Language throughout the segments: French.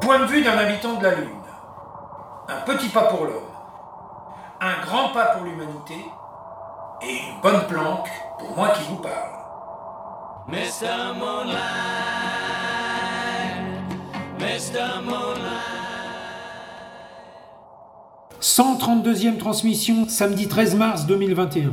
point de vue d'un habitant de la Lune. Un petit pas pour l'homme, un grand pas pour l'humanité, et une bonne planque pour moi qui vous parle. Mr. Moonlight, Mr. Moonlight. 132e transmission, samedi 13 mars 2021.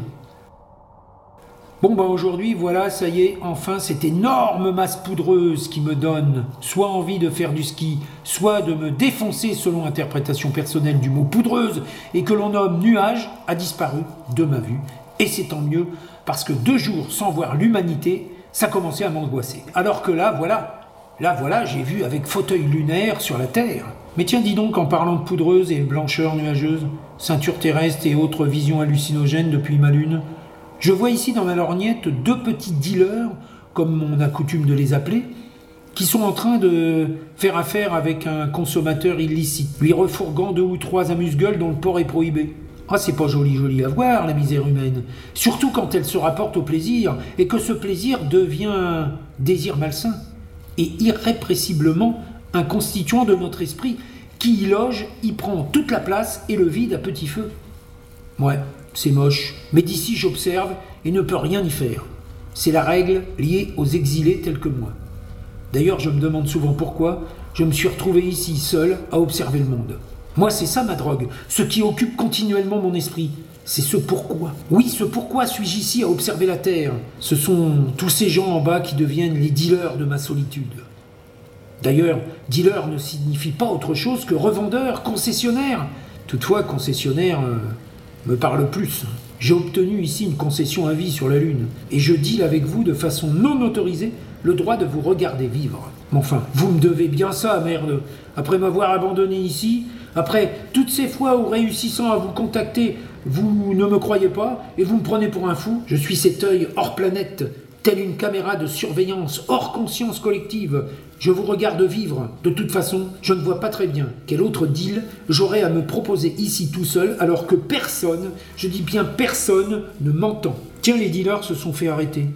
Bon aujourd'hui, voilà, ça y est, enfin cette énorme masse poudreuse qui me donne soit envie de faire du ski, soit de me défoncer selon interprétation personnelle du mot poudreuse, et que l'on nomme nuage, a disparu de ma vue. Et c'est tant mieux, parce que 2 jours sans voir l'humanité, ça commençait à m'angoisser. Alors que là, voilà, j'ai vu avec fauteuil lunaire sur la Terre. Mais tiens, dis donc, en parlant de poudreuse et blancheur nuageuse, ceinture terrestre et autres visions hallucinogènes depuis ma lune, je vois ici dans ma lorgnette 2 petits dealers, comme on a coutume de les appeler, qui sont en train de faire affaire avec un consommateur illicite, lui refourguant 2 ou 3 amuse-gueules dont le port est prohibé. Ah, c'est pas joli à voir, la misère humaine. Surtout quand elle se rapporte au plaisir, et que ce plaisir devient un désir malsain, et irrépressiblement un constituant de notre esprit, qui y loge, y prend toute la place et le vide à petit feu. Ouais, c'est moche, mais d'ici j'observe et ne peux rien y faire. C'est la règle liée aux exilés tels que moi. D'ailleurs, je me demande souvent pourquoi je me suis retrouvé ici seul à observer le monde. Moi, c'est ça ma drogue, ce qui occupe continuellement mon esprit. C'est ce pourquoi. Oui, ce pourquoi suis-je ici à observer la Terre. Ce sont tous ces gens en bas qui deviennent les dealers de ma solitude. D'ailleurs, dealer ne signifie pas autre chose que revendeur, concessionnaire. Toutefois, concessionnaire me parle plus. J'ai obtenu ici une concession à vie sur la Lune, et je deal avec vous de façon non autorisée le droit de vous regarder vivre. Mais enfin, vous me devez bien ça, merde. Après m'avoir abandonné ici, après toutes ces fois où réussissant à vous contacter, vous ne me croyez pas, et vous me prenez pour un fou, je suis cet œil hors planète, telle une caméra de surveillance hors conscience collective. Je vous regarde vivre. De toute façon, je ne vois pas très bien quel autre deal j'aurais à me proposer ici tout seul, alors que personne, je dis bien personne, ne m'entend. Tiens, les dealers se sont fait arrêter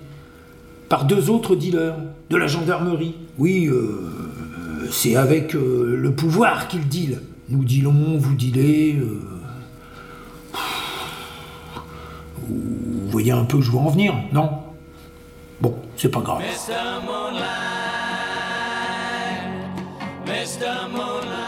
par 2 autres dealers de la gendarmerie. Oui, c'est avec le pouvoir qu'ils dealent. Nous dealons, vous dealez... Vous voyez un peu où je veux en venir, non ? Bon, c'est pas grave. Mr. Moonlight, Mr. Moonlight.